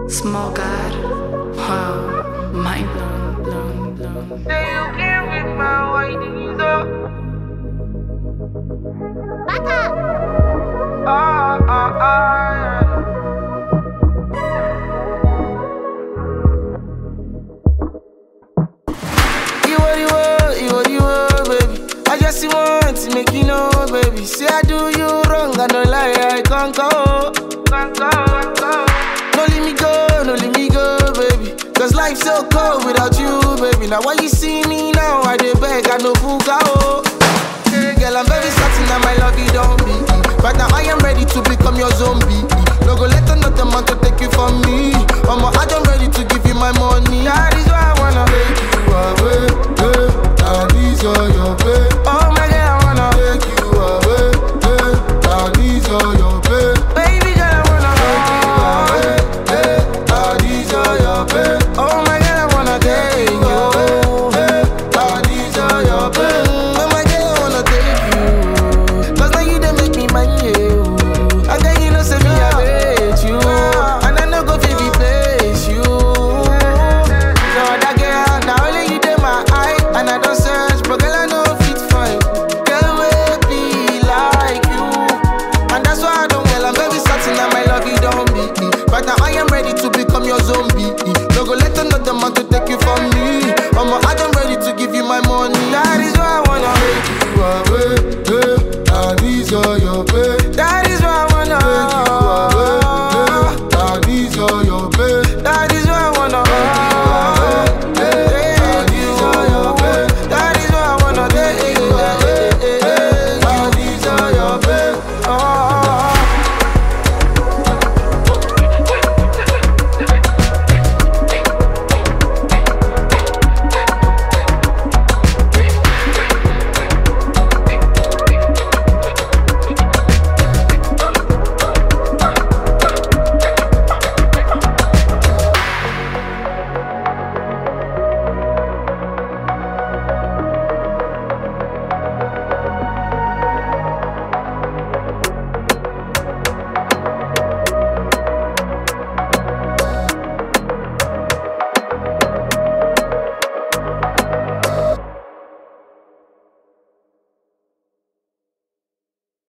Small God, wow, mind blown. Say you came with my white up. Yeah. You are, baby. I just want to make you know, baby. Say I do you wrong, I no lie, I can't go. No let me go, baby. Cause life's so cold without you, baby. Now when you see me now, I dey beg, I no buga, oh. Hey, girl, I'm very certain that my love you don't be. But now I am ready to become your zombie. No go let another man to take you from